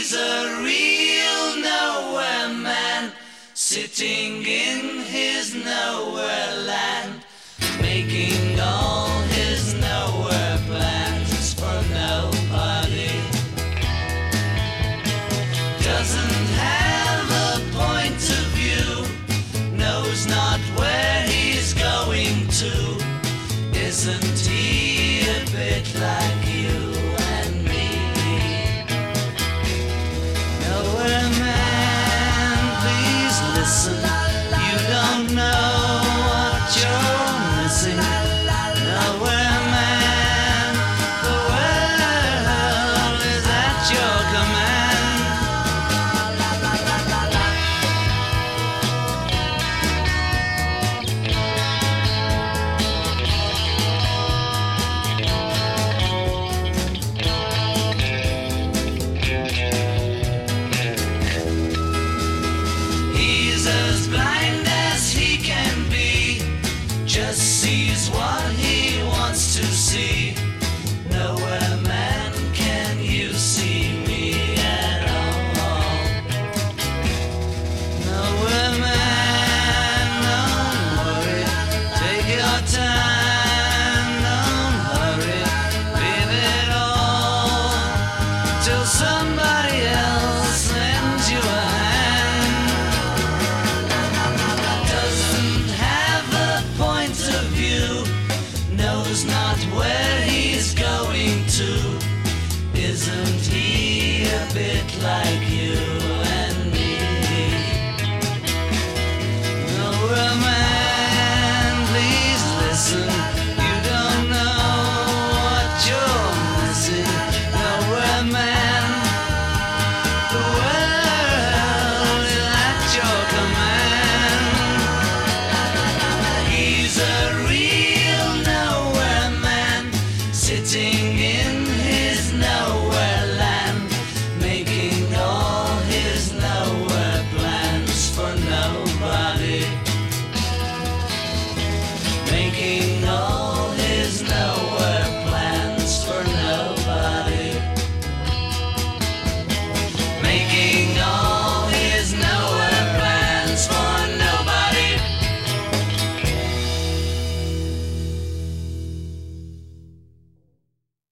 He's a real nowhere man, sitting in his nowhere land, making all his nowhere plans for nobody. Doesn't have a point of view, knows not where he's going to. Isn't he a bit like you and me? Nowhere man, please listen. You don't know what you're missing. Nowhere man, the world is at your command. He's as blind as he can be, just sees what he wants to see. Nowhere man, can you see me at all? Nowhere man, don't worry, take your time, don't hurry, leave it all till somebody